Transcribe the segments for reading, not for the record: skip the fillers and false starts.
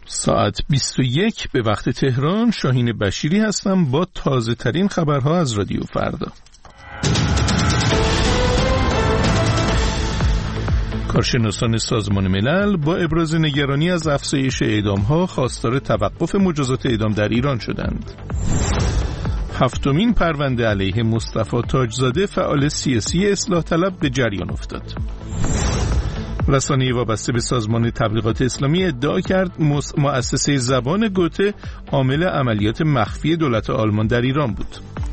ساعت 21 به وقت تهران. شاهین بشیری هستم با تازه ترین خبرها از رادیو فردا. کارشناسان سازمان ملل با ابراز نگرانی از افزایش اعدام‌ها خواستار توقف مجازات اعدام در ایران شدند. هفتمین پرونده علیه مصطفی تاجزاده فعال سیاسی اصلاح طلب به جریان افتاد. رسانه وابسته به سازمان تبلیغات اسلامی ادعا کرد مؤسسه زبان گوته عامل عملیات مخفی دولت آلمان در ایران بود.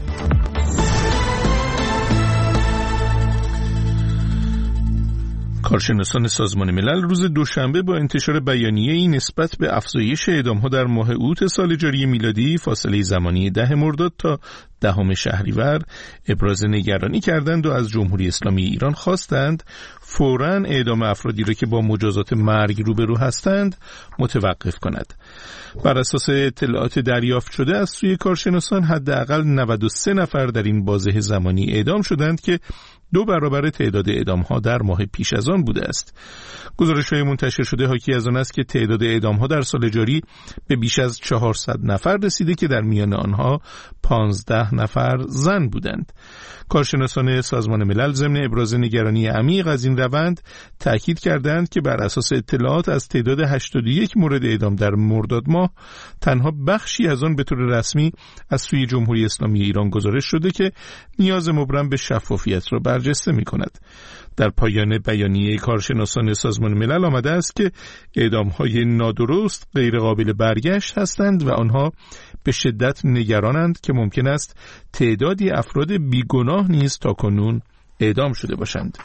کارشناسان سازمان ملل روز دوشنبه با انتشار بیانیه‌ای نسبت به افزایش اعدام‌ها در ماه اوت سال جاری میلادی فاصله زمانی 10 مرداد تا 10 شهریور ابراز نگرانی کردند و از جمهوری اسلامی ایران خواستند فوراً اعدام افرادی را که با مجازات مرگ روبرو هستند متوقف کند. بر اساس اطلاعات دریافت شده از سوی کارشناسان حداقل 93 نفر در این بازه زمانی اعدام شدند که 2 برابر تعداد اعدام‌ها در ماه پیش از آن بوده است. گزارش‌های منتشر شده حاکی از آن است که تعداد اعدام‌ها در سال جاری به بیش از 400 نفر رسیده که در میان آنها 15 نفر زن بودند. کارشناسان سازمان ملل ضمن ابراز نگرانی عمیق از این روند تأکید کردند که بر اساس اطلاعات از تعداد 81 مورد اعدام در مرداد ماه تنها بخشی از آن به طور رسمی از سوی جمهوری اسلامی ایران گزارش شده که نیاز مبرم به شفافیت را برجسته می‌کند. در پایان بیانیه کارشناسان سازمان ملل آمده است که اعدام‌های نادرست غیر قابل برگشت هستند و آنها به شدت نگرانند که ممکن است تعدادی افراد بیگناه نیز تاکنون اعدام شده باشند.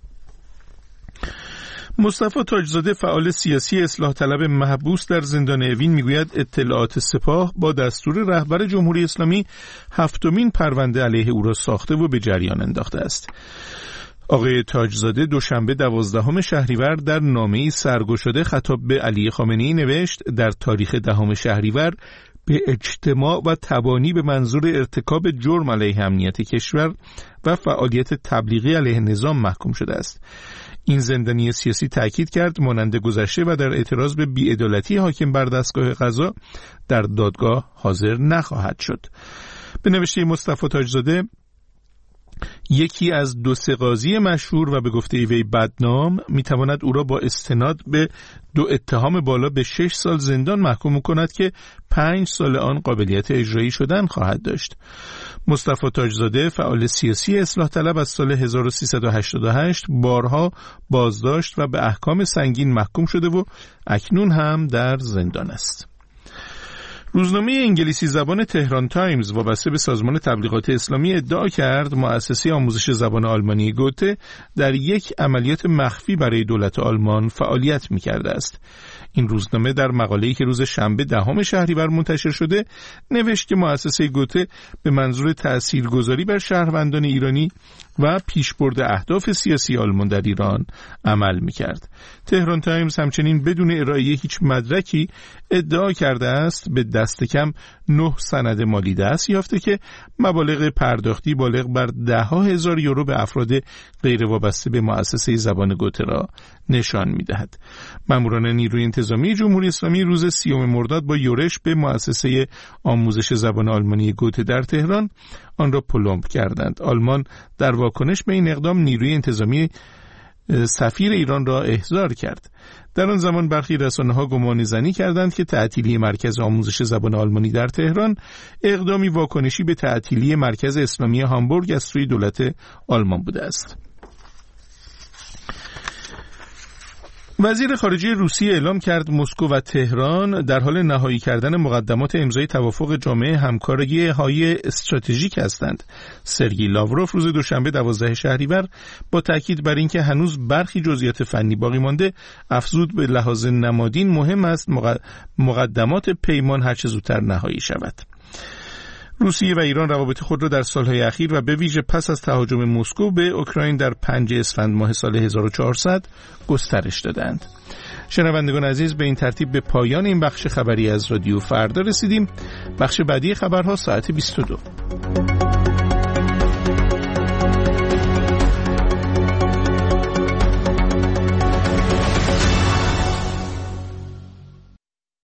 مصطفی تاجزاده فعال سیاسی اصلاح طلب محبوس در زندان اوین میگوید اطلاعات سپاه با دستور رهبر جمهوری اسلامی هفتمین پرونده علیه او را ساخته و به جریان انداخته است. آقای تاجزاده دوشنبه 12 شهریور در نامه‌ای سرگشاده خطاب به علی خامنه‌ای نوشت در تاریخ 10 شهریور به اجتماع و تبانی به منظور ارتکاب جرم علیه امنیت کشور و فعالیت تبلیغی علیه نظام محکوم شده است. این زندانی سیاسی تأکید کرد مانند گذشته و در اعتراض به بی‌عدالتی حاکم بر دستگاه قضا در دادگاه حاضر نخواهد شد. به نوشته مصطفی تاجزاده یکی از 2 قاضی مشهور و به گفته وی بدنام میتواند او را با استناد به 2 اتهام بالا به 6 سال زندان محکوم کند که 5 سال آن قابلیت اجرایی شدن خواهد داشت. مصطفی تاجزاده فعال سیاسی اصلاح طلب از سال 1388 بارها بازداشت و به احکام سنگین محکوم شده و اکنون هم در زندان است. روزنامه انگلیسی زبان تهران تایمز وابسته به سازمان تبلیغات اسلامی ادعا کرد مؤسسه آموزش زبان آلمانی گوته در یک عملیات مخفی برای دولت آلمان فعالیت می‌کرده است. این روزنامه در مقاله‌ای که روز شنبه 10 شهریور منتشر شده نوشت که مؤسسه گوته به منظور تاثیرگذاری بر شهروندان ایرانی و پیشبرد اهداف سیاسی آلمان در ایران عمل می‌کرد. تهران تایمز همچنین بدون ارائه هیچ مدرکی ادعا کرده است به دست کم 9 سند مالی دست یافته که مبالغ پرداختی بالغ بر 10,000 یورو به افراد غیر وابسته به مؤسسه زبان گوته را نشان می‌دهد. ماموران نیروی انتظامی جمهوری اسلامی روز 30 مرداد با یورش به مؤسسه آموزش زبان آلمانی گوته در تهران آن را پلمب کردند. آلمان در واکنش به این اقدام نیروی انتظامی سفیر ایران را احضار کرد. در آن زمان برخی رسانه‌ها گمانه‌زنی کردند که تعطیلی مرکز آموزش زبان آلمانی در تهران اقدامی واکنشی به تعطیلی مرکز اسلامی هامبورگ از سوی دولت آلمان بوده است. وزیر خارجه روسیه اعلام کرد مسکو و تهران در حال نهایی کردن مقدمات امضای توافق جامعه همکاری‌های استراتژیک هستند. سرگئی لاوروف روز دوشنبه 12 شهریور با تاکید بر اینکه هنوز برخی جزئیات فنی باقی مانده افزود به لحاظ نمادین مهم است مقدمات پیمان هرچه زودتر نهایی شود. روسیه و ایران روابط خود را در سالهای اخیر و به ویژه پس از تهاجم مسکو به اوکراین در 5 اسفند ماه سال 1400 گسترش دادند. شنوندگان عزیز، به این ترتیب به پایان این بخش خبری از رادیو فردا رسیدیم. بخش بعدی خبرها ساعت 22.